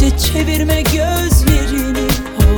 Sadece çevirme gözlerini.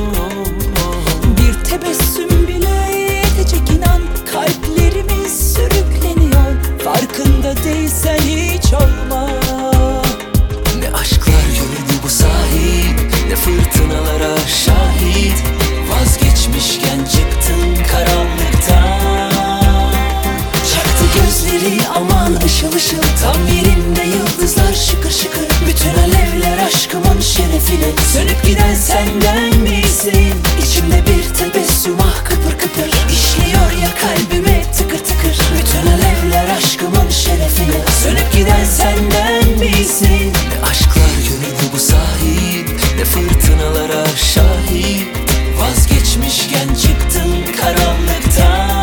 Bir tebessüm bile yetecek, inan. Kalplerimiz sürükleniyor, farkında değilsen hiç olma. Ne aşklar gördü bu sahil, ne fırtınalara şahit. Vazgeçmişken çıktın karanlıktan. Çaktı gözleri aman ışıl ışıl, tam yerinde yıldızlar şıkır şıkır. Bütün alevler aşkımın şerefine, sönüp giden senden misin? İçimde bir tebessüm ah kıpır kıpır, işliyor ya kalbime tıkır tıkır. Bütün alevler aşkımın şerefine, sönüp giden senden misin? Ne aşklar gördü bu sahil, ne fırtınalara şahit. Vazgeçmişken çıktın karanlıktan.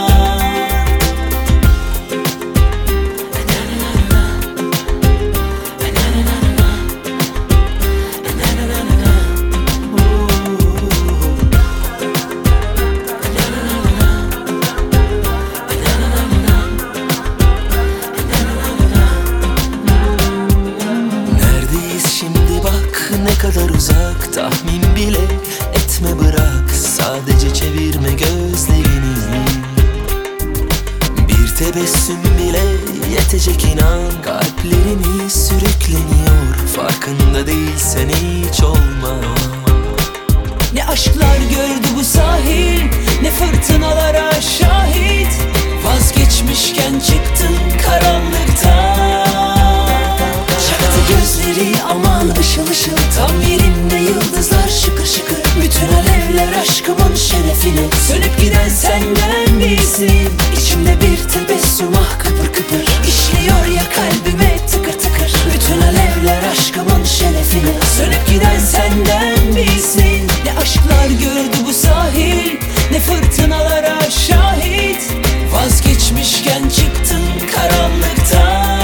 Ne kadar uzak tahmin bile etme, bırak sadece çevirme gözlerini. Bir tebessüm bile yetecek, inan. Kalplerimiz sürükleniyor, farkında değilsen hiç olma. Ne aşklar gördü bu sahil, ne fırtınalara şahit. Vazgeçmişken çıktın karanlıktan. Çaktı gözleri aman ışıl ışıl, tam yerinde yıldızlar şıkır şıkır. Bütün alevler aşkımın şerefine, sönüp giden senden misin? İçimde bir tebessüm ah kıpır kıpır, işliyor ya kalbime tıkır tıkır. Bütün alevler aşkımın şerefine, sönüp giden senden misin? Ne aşklar gördü bu sahil, ne fırtınalara şahit. Vazgeçmişken çıktın karanlıktan.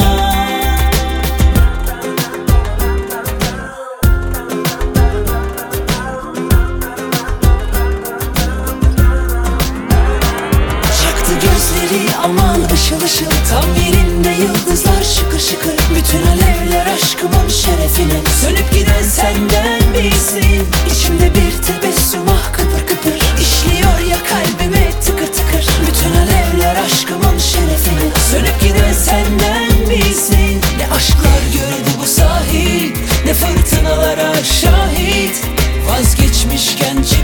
Gözleri aman ışıl ışıl, tam yerinde yıldızlar şıkır şıkır. Bütün alevler aşkımın şerefine, sönüp giden senden misin? İçimde bir tebessüm ah kıpır kıpır, işliyor ya kalbime tıkır tıkır. Bütün alevler aşkımın şerefine, sönüp giden senden misin? Ne aşklar gördü bu sahil, ne fırtınalara şahit. Vazgeçmişken